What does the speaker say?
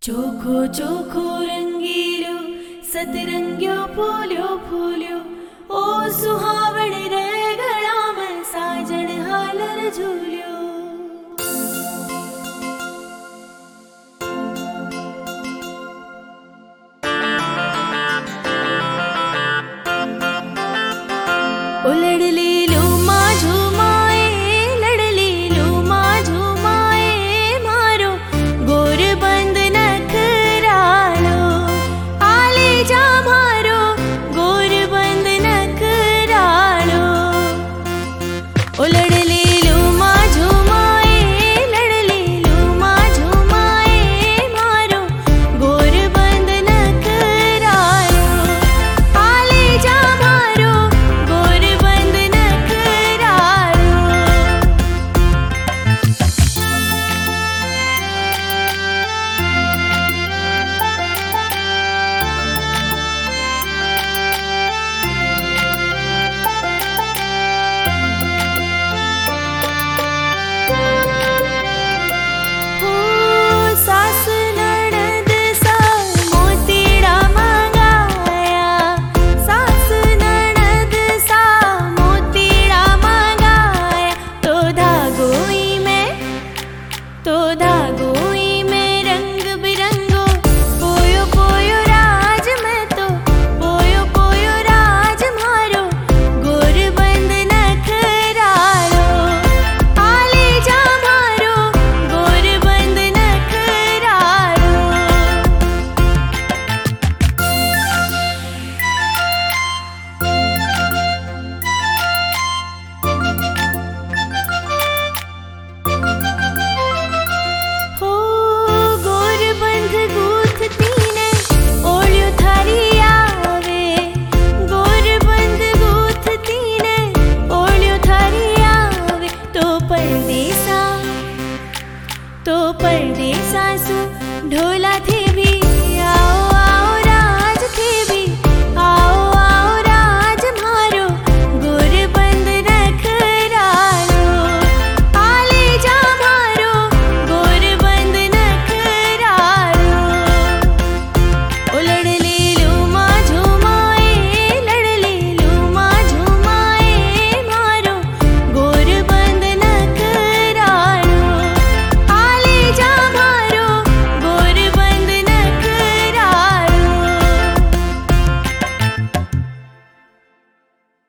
चोखो चोखो रंगीलो सतरंगियो फूल्यो फूल्यो ओ सुहावण रे गला में साजन हालर झूल्यो। उलड़ली लूमा झूमाए लड़ली लूमा झूमाए मारो गोर बंद नखरालो आले जा मारो गोर बंद नखरालो। उलड़ली लूमा झूमाए लड़ली लूमा झूमाए मारो गोर बंद नखरालो आले जा मारो गोर बंद नखरालो। सास ननद सा मोतीड़ा मंगाया सास ननद सा मोतीड़ा मंगाया तो धागोई में रंग बिरंगो पोयो पोयो राज में तो पोयो पोयो राज मारो गोर बंद नखरालो आले जा मारो गोर बंद नखरालो। हो गोर बंद गूथती ने ओलियो थारी आवे गोर बंद गूथती ने ओलियो थारी आवे तो परदेसा सु ढोला थे भी